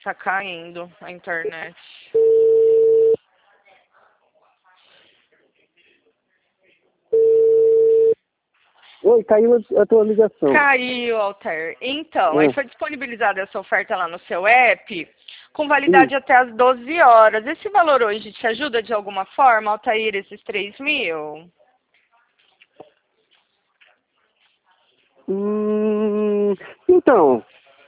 tá caindo a internet. Oi, caiu a tua ligação. Caiu, Altair. Então, aí foi disponibilizada essa oferta lá no seu app, com validade até às 12 horas. Esse valor hoje te ajuda de alguma forma, Altair, esses 3.000? Então,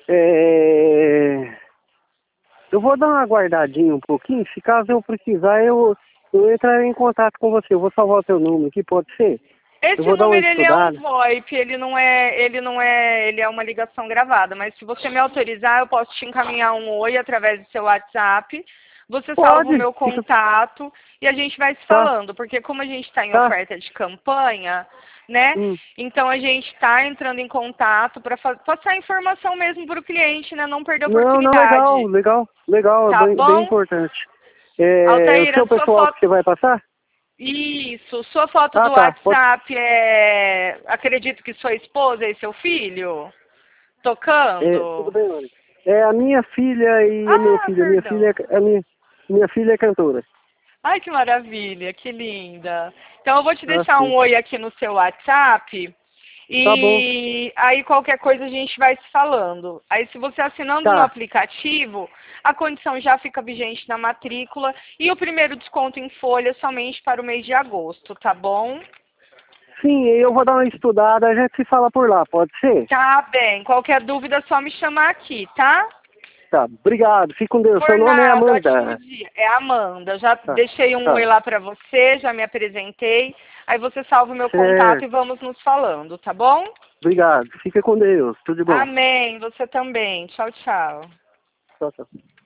eu vou dar uma guardadinha um pouquinho. Se caso eu precisar, eu entrarei em contato com você. Eu vou salvar o teu número aqui, pode ser? Eu Esse vou dar uma número, ele é um estudada. VoIP, ele é uma ligação gravada, mas se você me autorizar, eu posso te encaminhar um oi através do seu WhatsApp, você salva o Pode, meu contato e a gente vai se tá, falando, porque como a gente está em tá. oferta de campanha, né, então a gente está entrando em contato para passar informação mesmo para o cliente, né, não perder a Não, oportunidade, legal, é tá bem bom? importante. O Altair, a seu sua pessoal foto... que você vai passar? Isso, sua foto Ah, do tá, pode. WhatsApp acredito que sua esposa e seu filho Tudo tocando? bem, Mônica. É a minha filha e o meu Ah, filho. perdão. Minha filha é cantora. Ai, que maravilha, que linda. Então eu vou te Ah, deixar um sim. oi aqui no seu WhatsApp Tá bom. e aí qualquer coisa a gente vai se falando. Aí se você assinando no Tá. aplicativo, a condição já fica vigente na matrícula e o primeiro desconto em folha somente para o mês de agosto, tá bom? Sim, eu vou dar uma estudada, a gente se fala por lá, pode ser? Tá bem. Qualquer dúvida é só me chamar aqui, tá? Tá, obrigado. Fique com Deus. Por Seu nome é nada, ótimo Amanda. dia. É a Amanda. Já Tá, deixei um oi tá. lá pra você, já me apresentei. Aí você salva o meu contato e Certo. vamos nos falando, tá bom? Obrigado. Fica com Deus. Tudo de bom. Amém. Você também. Tchau, tchau. Tchau, tchau.